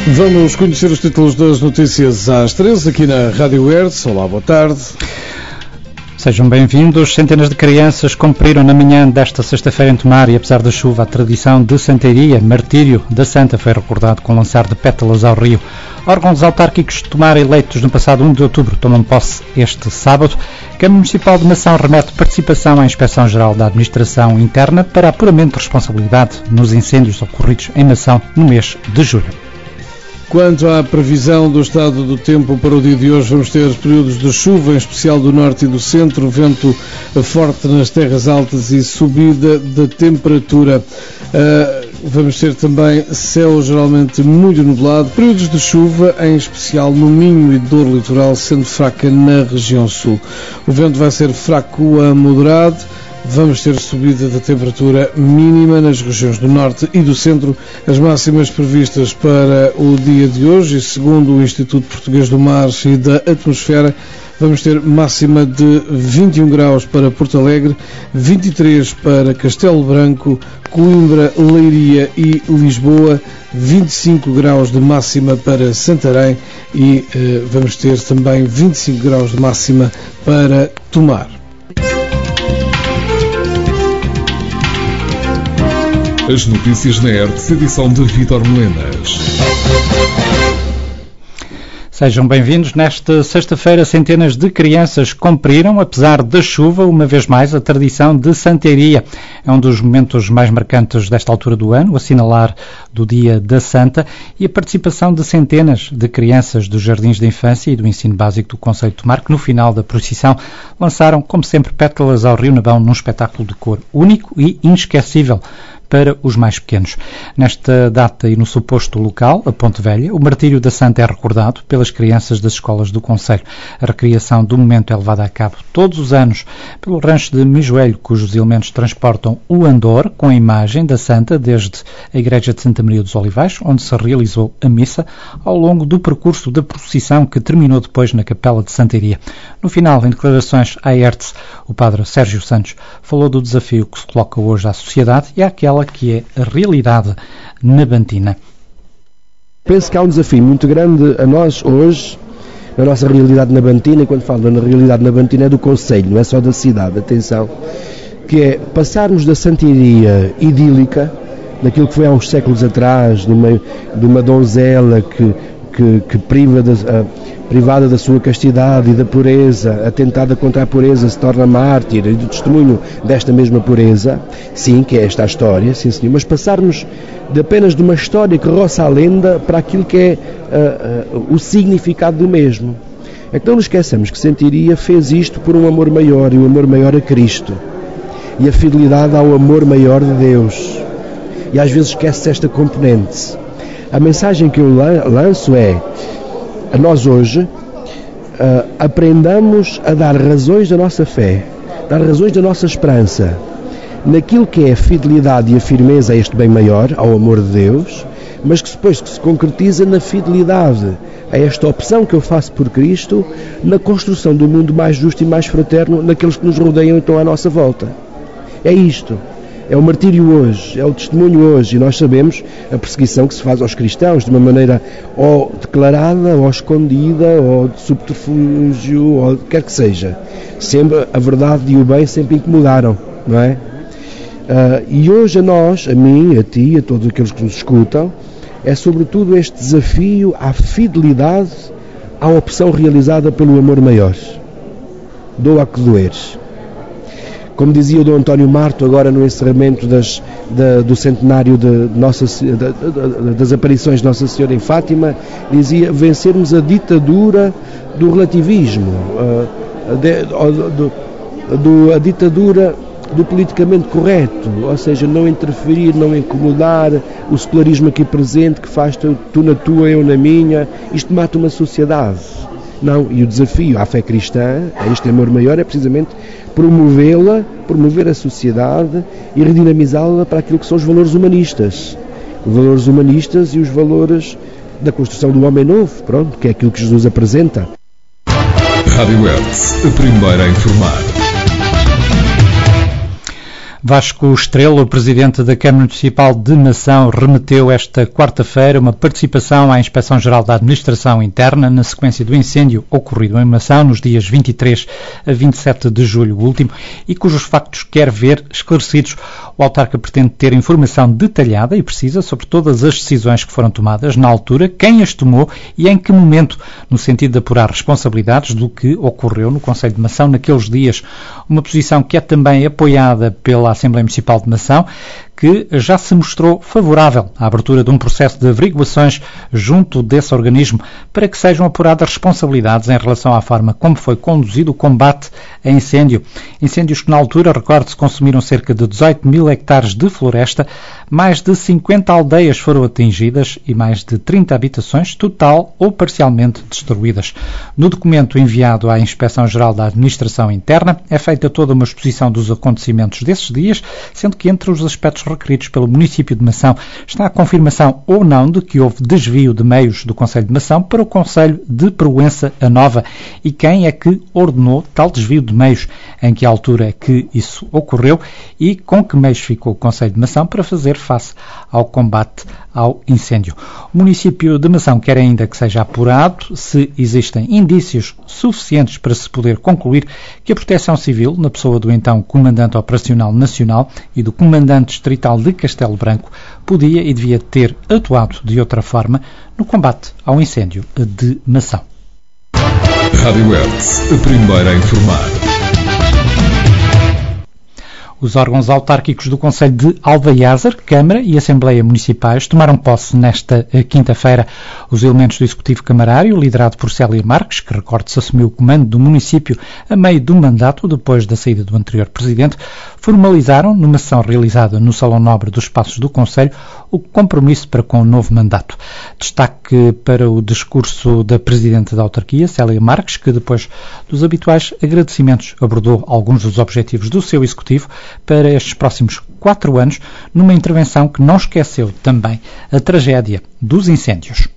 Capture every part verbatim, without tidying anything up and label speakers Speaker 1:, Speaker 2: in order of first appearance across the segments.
Speaker 1: Vamos conhecer os títulos das notícias às treze aqui na Rádio Hertz. Olá, boa tarde.
Speaker 2: Sejam bem-vindos. Centenas de crianças cumpriram na manhã desta sexta-feira em Tomar e, apesar da chuva, a tradição de Santaria, Martírio da Santa, foi recordado com lançar de pétalas ao rio. Órgãos autárquicos de Tomar eleitos no passado um de outubro tomam posse este sábado. A Câmara Municipal de Mação remete participação à Inspeção-Geral da Administração Interna para apuramento de responsabilidade nos incêndios ocorridos em Mação no mês de julho.
Speaker 1: Quanto à previsão do estado do tempo para o dia de hoje, vamos ter períodos de chuva, em especial do norte e do centro, vento forte nas terras altas e subida da temperatura. Uh, vamos ter também céu geralmente muito nublado, períodos de chuva, em especial no Minho e dor litoral, sendo fraca na região sul. O vento vai ser fraco a moderado. Vamos ter subida da temperatura mínima nas regiões do norte e do centro. As máximas previstas para o dia de hoje, e segundo o Instituto Português do Mar e da Atmosfera, vamos ter máxima de vinte e um graus para Porto Alegre, vinte e três para Castelo Branco, Coimbra, Leiria e Lisboa, vinte e cinco graus de máxima para Santarém e eh, vamos ter também vinte e cinco graus de máxima para Tomar.
Speaker 3: As notícias na Hertz, edição de Vítor Melenas.
Speaker 2: Sejam bem-vindos. Nesta sexta-feira, centenas de crianças cumpriram, apesar da chuva, uma vez mais, a tradição de Santaria. É um dos momentos mais marcantes desta altura do ano, o assinalar do Dia da Santa e a participação de centenas de crianças dos jardins de infância e do ensino básico do concelho de Tomar, que no final da procissão lançaram, como sempre, pétalas ao Rio Nabão num espetáculo de cor único e inesquecível para os mais pequenos. Nesta data e no suposto local, a Ponte Velha, o Martírio da Santa é recordado pelas crianças das escolas do concelho. A recriação do momento é levada a cabo todos os anos pelo rancho de Mijoelho, cujos elementos transportam o andor com a imagem da Santa desde a Igreja de Santa Maria dos Olivais, onde se realizou a missa, ao longo do percurso da procissão que terminou depois na Capela de Santaria. No final, em declarações à Hertz, o padre Sérgio Santos falou do desafio que se coloca hoje à sociedade e àquela que é a realidade nabantina.
Speaker 4: Penso que há um desafio muito grande a nós hoje, na nossa realidade nabantina, e quando falo na realidade nabantina é do concelho, não é só da cidade, atenção, que é passarmos da santaria idílica, daquilo que foi há uns séculos atrás, de uma, de uma donzela que, que, que priva de, uh, privada da sua castidade e da pureza, atentada contra a pureza, se torna mártir, e do testemunho desta mesma pureza, sim, que é esta a história, sim senhor, mas passarmos de apenas de uma história que roça a lenda para aquilo que é uh, uh, o significado do mesmo. É que não nos esqueçamos que Santaria fez isto por um amor maior, e o amor maior a Cristo, e a fidelidade ao amor maior de Deus, e às vezes esquece esta componente. A mensagem que eu lanço é: a nós hoje uh, aprendamos a dar razões da nossa fé, dar razões da nossa esperança naquilo que é a fidelidade e a firmeza a este bem maior, ao amor de Deus, mas que depois que se concretiza na fidelidade a esta opção que eu faço por Cristo, na construção do mundo mais justo e mais fraterno naqueles que nos rodeiam e estão à nossa volta. É isto. É o martírio hoje, é o testemunho hoje, e nós sabemos a perseguição que se faz aos cristãos de uma maneira ou declarada, ou escondida, ou de subterfúgio, ou quer que seja. Sempre a verdade e o bem sempre incomodaram, não é? Uh, e hoje a nós, a mim, a ti, a todos aqueles que nos escutam, é sobretudo este desafio à fidelidade à opção realizada pelo amor maior. Doa que doeres. Como dizia o Dom António Marto, agora no encerramento das, da, do centenário de Nossa, da, da, das aparições de Nossa Senhora em Fátima, dizia: vencermos a ditadura do relativismo, a, de, do, do, a ditadura do politicamente correto, ou seja, não interferir, não incomodar, o secularismo aqui presente que faz tu, tu na tua, eu na minha, isto mata uma sociedade. Não, e o desafio à fé cristã, a este amor maior, é precisamente promovê-la, promover a sociedade e redinamizá-la para aquilo que são os valores humanistas. Os valores humanistas e os valores da construção do homem novo, pronto, que é aquilo que Jesus apresenta.
Speaker 3: Rádio Hertz, a primeira a informar.
Speaker 2: Vasco Estrela, o presidente da Câmara Municipal de Mação, remeteu esta quarta-feira uma participação à Inspeção-Geral da Administração Interna na sequência do incêndio ocorrido em Mação nos dias vinte e três a vinte e sete de julho último e cujos factos quer ver esclarecidos. O autarca pretende ter informação detalhada e precisa sobre todas as decisões que foram tomadas na altura, quem as tomou e em que momento, no sentido de apurar responsabilidades do que ocorreu no Concelho de Mação naqueles dias. Uma posição que é também apoiada pela Assembleia Municipal de Mação, que já se mostrou favorável à abertura de um processo de averiguações junto desse organismo para que sejam apuradas responsabilidades em relação à forma como foi conduzido o combate a incêndio. Incêndios que na altura, recorde-se, consumiram cerca de dezoito mil hectares de floresta, mais de cinquenta aldeias foram atingidas e mais de trinta habitações total ou parcialmente destruídas. No documento enviado à Inspeção-Geral da Administração Interna é feita toda uma exposição dos acontecimentos desses dias, sendo que entre os aspectos requeridos pelo município de Mação está a confirmação ou não de que houve desvio de meios do Concelho de Mação para o Concelho de Proença a Nova e quem é que ordenou tal desvio de meios, em que altura é que isso ocorreu e com que meios ficou o Concelho de Mação para fazer face ao combate ao incêndio. O município de Mação quer ainda que seja apurado se existem indícios suficientes para se poder concluir que a Proteção Civil, na pessoa do então Comandante Operacional Nacional e do Comandante Distrital de Castelo Branco, podia e devia ter atuado de outra forma no combate ao incêndio de Mação.
Speaker 3: Rádio Hertz, a primeira a informar.
Speaker 2: Os órgãos autárquicos do Concelho de Alvaiázar, Câmara e Assembleia Municipais tomaram posse nesta quinta-feira. Os elementos do Executivo Camarário, liderado por Célia Marques, que, recorde-se, assumiu o comando do município a meio do mandato depois da saída do anterior presidente, formalizaram, numa sessão realizada no Salão Nobre dos Passos do Concelho, o compromisso para com o novo mandato. Destaque para o discurso da Presidente da Autarquia, Célia Marques, que depois dos habituais agradecimentos abordou alguns dos objetivos do seu Executivo para estes próximos quatro anos, numa intervenção que não esqueceu também a tragédia dos incêndios.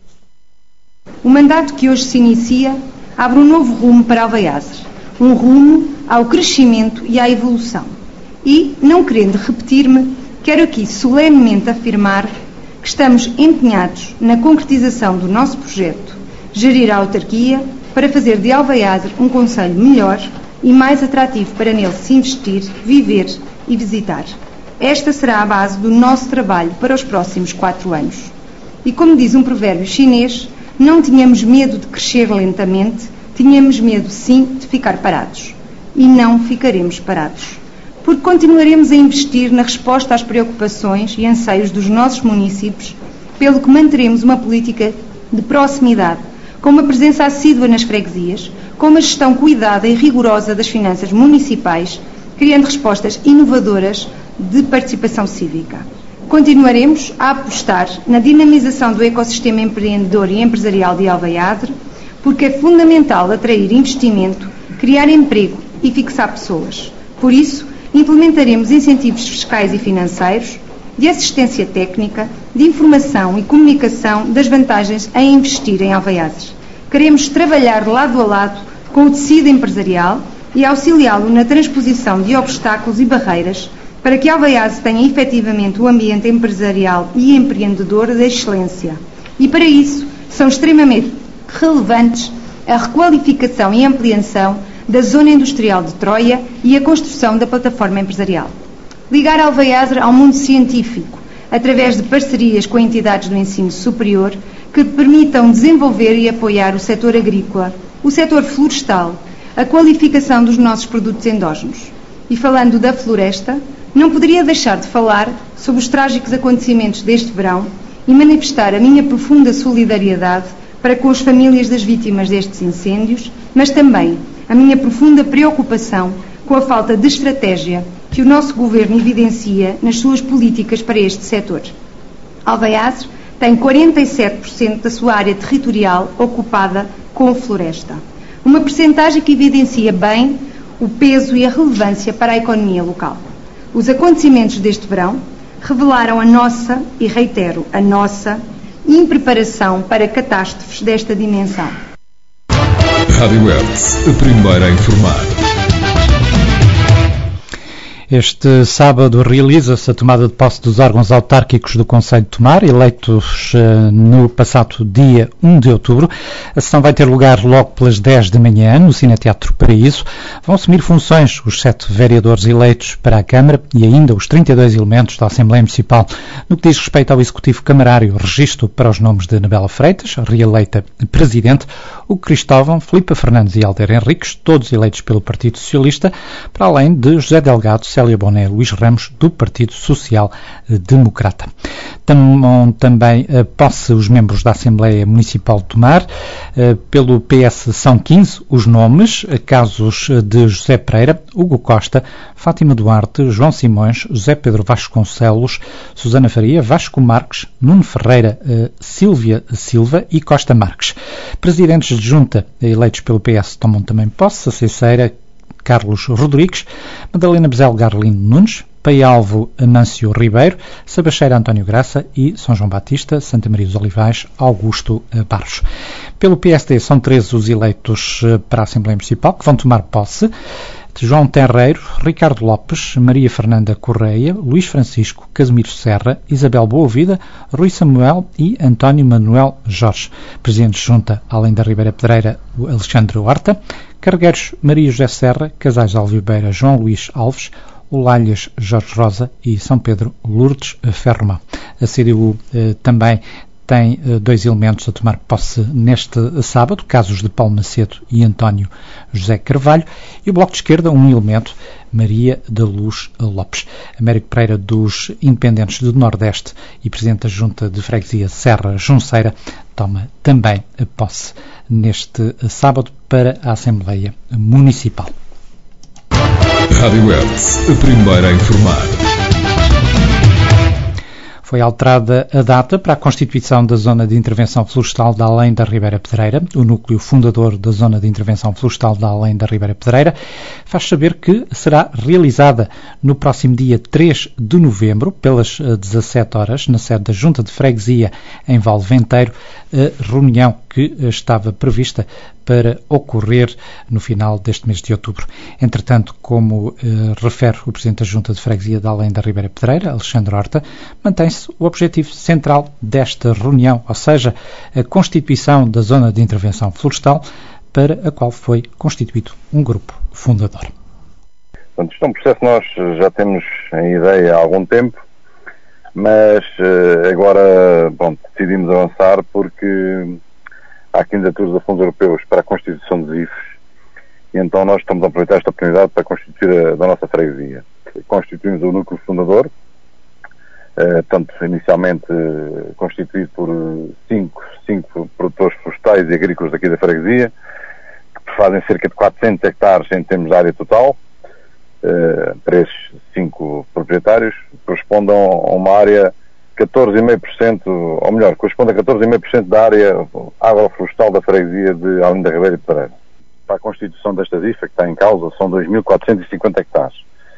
Speaker 5: O mandato que hoje se inicia abre um novo rumo para Alvaiázar, um rumo ao crescimento e à evolução. E, não querendo repetir-me, quero aqui solenemente afirmar que estamos empenhados na concretização do nosso projeto, gerir a autarquia para fazer de Alvaiázar um concelho melhor e mais atrativo para nele se investir, viver e visitar. Esta será a base do nosso trabalho para os próximos quatro anos. E como diz um provérbio chinês, não tínhamos medo de crescer lentamente, tínhamos medo sim de ficar parados. E não ficaremos parados. Porque continuaremos a investir na resposta às preocupações e anseios dos nossos municípios, pelo que manteremos uma política de proximidade, com uma presença assídua nas freguesias, com uma gestão cuidada e rigorosa das finanças municipais, criando respostas inovadoras de participação cívica. Continuaremos a apostar na dinamização do ecossistema empreendedor e empresarial de Alvaiázar, porque é fundamental atrair investimento, criar emprego e fixar pessoas. Por isso, implementaremos incentivos fiscais e financeiros, de assistência técnica, de informação e comunicação das vantagens em investir em Alvaiázar. Queremos trabalhar lado a lado com o tecido empresarial e auxiliá-lo na transposição de obstáculos e barreiras para que Alvaiázar tenha efetivamente o ambiente empresarial e empreendedor da excelência. E para isso são extremamente relevantes a requalificação e ampliação da zona industrial de Troia e a construção da plataforma empresarial. Ligar Alvaiázar ao mundo científico, através de parcerias com entidades do ensino superior que permitam desenvolver e apoiar o setor agrícola, o setor florestal, a qualificação dos nossos produtos endógenos. E falando da floresta, não poderia deixar de falar sobre os trágicos acontecimentos deste verão e manifestar a minha profunda solidariedade para com as famílias das vítimas destes incêndios, mas também a minha profunda preocupação com a falta de estratégia que o nosso Governo evidencia nas suas políticas para este setor. Alvaiázar tem quarenta e sete por cento da sua área territorial ocupada com floresta, uma percentagem que evidencia bem o peso e a relevância para a economia local. Os acontecimentos deste verão revelaram a nossa, e reitero, a nossa, impreparação para catástrofes desta dimensão.
Speaker 3: Rádio Hertz, a primeira a informar.
Speaker 2: Este sábado realiza-se a tomada de posse dos órgãos autárquicos do Concelho de Tomar, eleitos uh, no passado dia um de outubro. A sessão vai ter lugar logo pelas dez da manhã, no Cineteatro Paraíso. Vão assumir funções os sete vereadores eleitos para a Câmara e ainda os trinta e dois elementos da Assembleia Municipal. No que diz respeito ao Executivo Camarário, registro para os nomes de Anabela Freitas, reeleita Presidente, o Cristóvão, Filipe Fernandes e Alder Henriques, todos eleitos pelo Partido Socialista, para além de José Delgado, Célia Boné e Luís Ramos, do Partido Social Democrata. Tomam também a posse os membros da Assembleia Municipal de Tomar. Pelo P S são quinze os nomes, casos de José Pereira, Hugo Costa, Fátima Duarte, João Simões, José Pedro Vasconcelos, Susana Faria, Vasco Marques, Nuno Ferreira, Sílvia Silva e Costa Marques. Presidentes de junta eleitos pelo P S tomam também posse: a Ceceira, Carlos Rodrigues, Madalena Bezel Garlino Nunes, Paialvo Amâncio Ribeiro, Sabacheira António Graça e São João Batista, Santa Maria dos Olivais, Augusto Barros. Pelo P S D são treze os eleitos para a Assembleia Municipal que vão tomar posse: João Terreiro, Ricardo Lopes, Maria Fernanda Correia, Luís Francisco, Casimiro Serra, Isabel Boavida, Rui Samuel e António Manuel Jorge. Presidentes de junta, além da Ribeira Pedreira, Alexandre Horta, Carregueiros, Maria José Serra, Casais Alvibeira, João Luís Alves, Olalhas Jorge Rosa e São Pedro Lourdes Ferromão. A C D U eh, também tem eh, dois elementos a tomar posse neste sábado, casos de Paulo Macedo e António José Carvalho, e o Bloco de Esquerda, um elemento, Maria da Luz Lopes. Américo Pereira, dos Independentes do Nordeste e Presidente da Junta de Freguesia Serra Junceira, toma também a posse neste sábado para a Assembleia Municipal.
Speaker 3: Rádio Hertz, a primeira a informar.
Speaker 2: Foi alterada a data para a constituição da Zona de Intervenção Florestal da Além da Ribeira Pedreira. O núcleo fundador da Zona de Intervenção Florestal da Além da Ribeira Pedreira faz saber que será realizada no próximo dia três de novembro, pelas dezassete horas, na sede da Junta de Freguesia em Valventeiro, a reunião que estava prevista para ocorrer no final deste mês de outubro. Entretanto, como eh, refere o Presidente da Junta de Freguesia da Além da Ribeira Pedreira, Alexandre Horta, mantém-se o objetivo central desta reunião, ou seja, a constituição da Zona de Intervenção Florestal, para a qual foi constituído um grupo fundador.
Speaker 6: Portanto, isto é um processo que nós já temos em ideia há algum tempo, mas eh, agora bom, decidimos avançar porque há candidaturas a fundos europeus para a constituição dos I Fs, e então nós estamos a aproveitar esta oportunidade para constituir a da nossa freguesia. Constituímos o núcleo fundador, eh, tanto inicialmente eh, constituído por cinco, cinco produtores florestais e agrícolas daqui da freguesia, que fazem cerca de quatrocentos hectares em termos de área total. Uh, para esses cinco proprietários, correspondem a uma área catorze vírgula cinco por cento, ou melhor, corresponde a catorze vírgula cinco por cento da área agroflorestal da freguesia de Além da Ribeira Pedreira. Para a constituição destas I F A que está em causa, são dois mil quatrocentos e cinquenta hectares.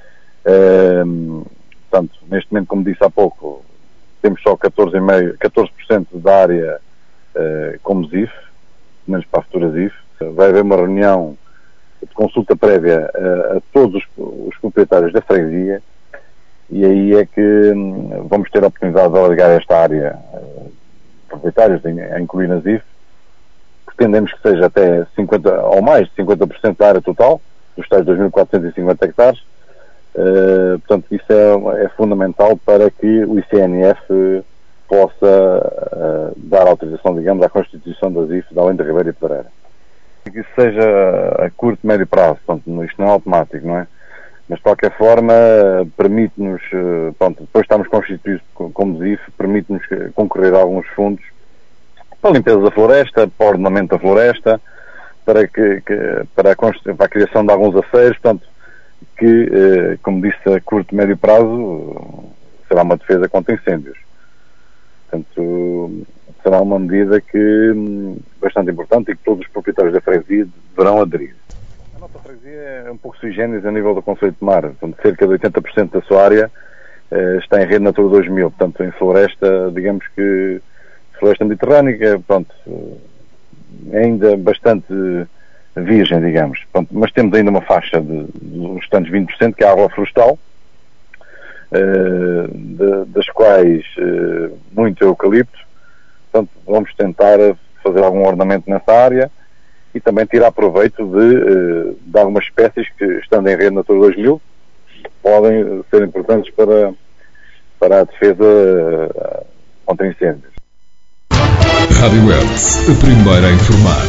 Speaker 6: Uh, portanto, neste momento, como disse há pouco, temos só catorze vírgula cinco por cento, catorze por cento da área uh, como I F, menos para futuras I F. Vai haver uma reunião de consulta prévia a, a todos os, os proprietários da freguesia, e aí é que hum, vamos ter a oportunidade de alargar esta área uh, proprietários a incluir nas I F. Pretendemos que seja até cinquenta ou mais de cinquenta por cento da área total, dos tais dois mil quatrocentos e cinquenta hectares. Uh, portanto, isso é, é fundamental para que o I C N F possa uh, dar autorização, digamos, à constituição das I F da Além da Ribeira Pedreira. Que isso seja a curto, médio prazo, portanto, isto não é automático, não é? Mas de qualquer forma, permite-nos, pronto, depois estamos constituídos como I F, permite-nos concorrer a alguns fundos para a limpeza da floresta, para o ordenamento da floresta, para, que, que, para, a, para a criação de alguns aceiros, portanto, que, como disse, a curto, médio prazo, será uma defesa contra incêndios. Portanto, será uma medida que bastante importante e que todos os proprietários da freguesia deverão aderir. A nossa freguesia é um pouco sui generis a nível do Concelho de Tomar. Portanto, cerca de oitenta por cento da sua área eh, está em rede Natura dois mil. Portanto, em floresta, digamos que floresta mediterrânica, pronto, é ainda bastante virgem, digamos. Pronto, mas temos ainda uma faixa de, de uns tantos vinte por cento que é a água florestal, uh, de, das quais uh, muito eucalipto. Portanto, vamos tentar fazer algum ornamento nessa área e também tirar proveito de, uh, de algumas espécies que, estando em rede Natura dois mil, podem ser importantes para, para a defesa uh, contra incêndios.
Speaker 3: Rádio Hertz, a primeira a informar.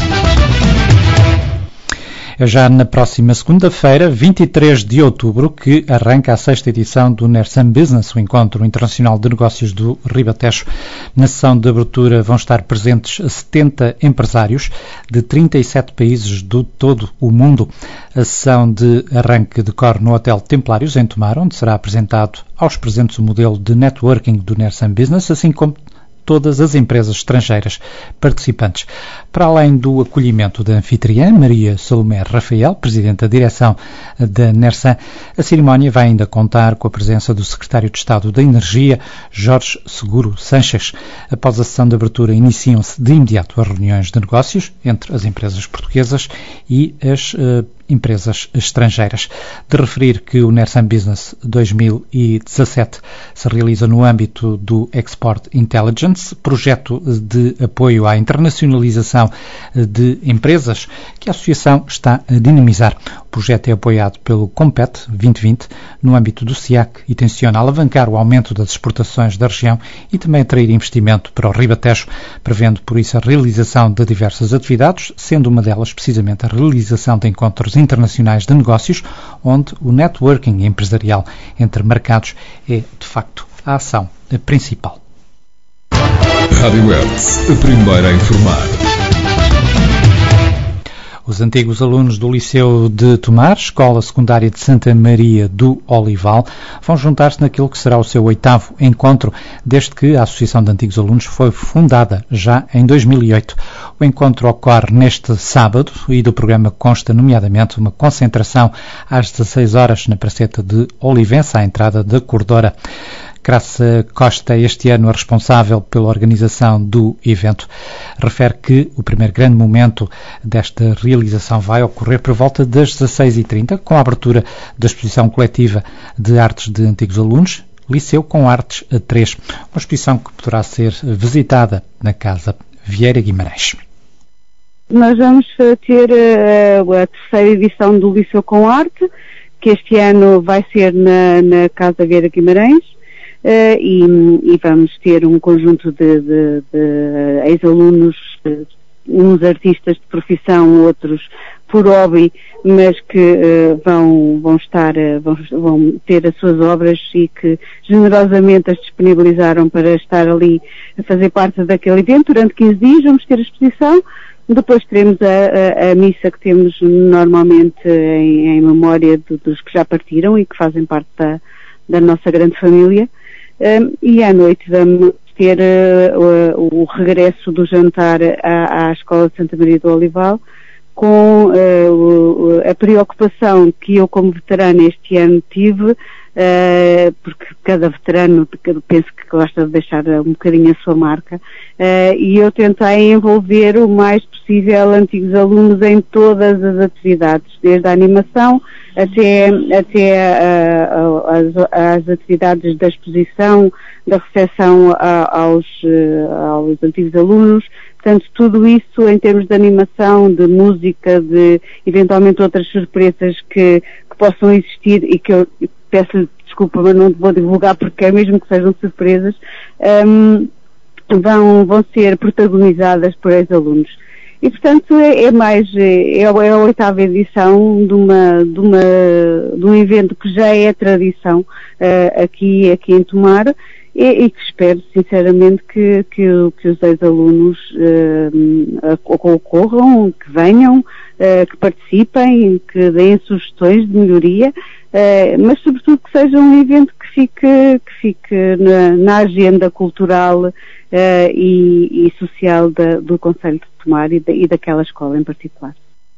Speaker 2: É já na próxima segunda-feira, vinte e três de outubro, que arranca a sexta edição do Nersan Business, o Encontro Internacional de Negócios do Ribatejo. Na sessão de abertura vão estar presentes setenta empresários de trinta e sete países de todo o mundo. A sessão de arranque decorre no Hotel Templários, em Tomar, onde será apresentado aos presentes o modelo de networking do Nersan Business, assim como todas as empresas estrangeiras participantes. Para além do acolhimento da anfitriã, Maria Salomé Rafael, Presidente da Direção da Nersan, a cerimónia vai ainda contar com a presença do Secretário de Estado da Energia, Jorge Seguro Sanches. Após a sessão de abertura, iniciam-se de imediato as reuniões de negócios entre as empresas portuguesas e as uh, empresas estrangeiras. De referir que o Nersan Business dois mil e dezassete se realiza no âmbito do Export Intelligence, projeto de apoio à internacionalização de empresas que a Associação está a dinamizar. O projeto é apoiado pelo Compet vinte vinte no âmbito do S I A C e tenciona alavancar o aumento das exportações da região e também atrair investimento para o Ribatejo, prevendo por isso a realização de diversas atividades, sendo uma delas precisamente a realização de encontros internacionais de negócios, onde o networking empresarial entre mercados é, de facto, a ação principal.
Speaker 3: Rádio Hertz, a primeira a informar.
Speaker 2: Os antigos alunos do Liceu de Tomar, Escola Secundária de Santa Maria do Olival, vão juntar-se naquilo que será o seu oitavo encontro, desde que a Associação de Antigos Alunos foi fundada, já em dois mil e oito. O encontro ocorre neste sábado e do programa consta, nomeadamente, uma concentração às dezasseis horas na Praceta de Olivença, à entrada da Cordora. Graça Costa, este ano a responsável pela organização do evento, refere que o primeiro grande momento desta realização vai ocorrer por volta das dezasseis e trinta, com a abertura da exposição coletiva de artes de antigos alunos, Liceu com Artes a três, uma exposição que poderá ser visitada na Casa Vieira Guimarães.
Speaker 7: Nós vamos ter a terceira edição do Liceu com Arte, que este ano vai ser na, na Casa Vieira Guimarães. Uh, e, e vamos ter um conjunto de, de, de ex-alunos, uh, uns artistas de profissão, outros por hobby, mas que uh, vão, vão estar, uh, vão, vão ter as suas obras e que generosamente as disponibilizaram para estar ali a fazer parte daquele evento. Durante quinze dias vamos ter a exposição. Depois teremos a, a, a missa que temos normalmente em, em memória do, dos que já partiram e que fazem parte da, da nossa grande família. Um, e à noite vamos ter uh, o, o regresso do jantar à, à Escola de Santa Maria do Olival, com uh, o, a preocupação que eu como veterana este ano tive, uh, porque cada veterano penso que gosta de deixar um bocadinho a sua marca, uh, e eu tentei envolver o mais possível antigos alunos em todas as atividades, desde a animação até, até uh, as, as atividades da exposição, da recepção a, aos, uh, aos antigos alunos. Portanto, tudo isso em termos de animação, de música, de eventualmente outras surpresas que, que possam existir e que eu peço desculpa, mas não vou divulgar porque é mesmo que sejam surpresas, um, vão, vão ser protagonizadas por ex-alunos. E, portanto, é, é mais, é, é a oitava edição de, uma, de, uma, de um evento que já é tradição uh, aqui, aqui em Tomar, e, e que espero, sinceramente, que, que, que os ex-alunos uh, ocorram, que venham, uh, que participem, que deem sugestões de melhoria, uh, mas, sobretudo, que seja um evento que fique, que fique na, na agenda cultural uh, e, e social da, do Concelho de Tomar e, da, e daquela escola em particular.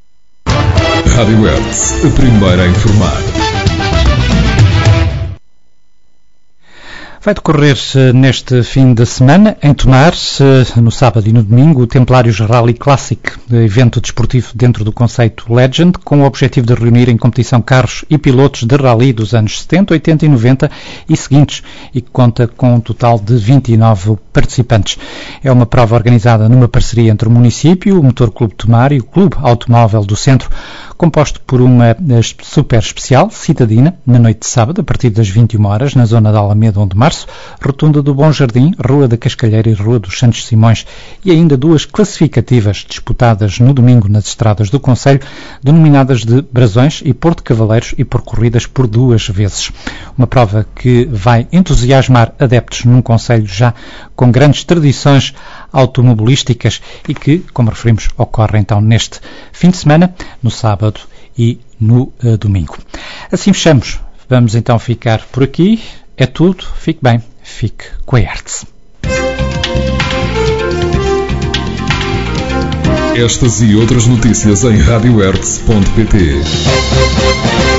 Speaker 3: Rádio Hertz, a primeira a informar.
Speaker 2: Vai decorrer neste fim de semana, em Tomar, no sábado e no domingo, o Templários Rally Classic, evento desportivo dentro do conceito Legend, com o objetivo de reunir em competição carros e pilotos de rally dos anos setenta, oitenta e noventa e seguintes, e que conta com um total de vinte e nove participantes. É uma prova organizada numa parceria entre o município, o Motor Clube Tomar e o Clube Automóvel do Centro, composto por uma super especial, citadina, na noite de sábado, a partir das vinte e uma horas, na zona da Alameda, onde Março, Rotunda do Bom Jardim, Rua da Cascalheira e Rua dos Santos Simões, e ainda duas classificativas disputadas no domingo nas estradas do concelho, denominadas de Brasões e Porto Cavaleiros e percorridas por duas vezes. Uma prova que vai entusiasmar adeptos num concelho já com grandes tradições automobilísticas e que, como referimos, ocorre então neste fim de semana, no sábado e no uh, domingo. Assim fechamos. Vamos então ficar por aqui. É tudo. Fique bem. Fique com a Hertz.
Speaker 3: Estas e outras notícias em rádio hertz ponto pt.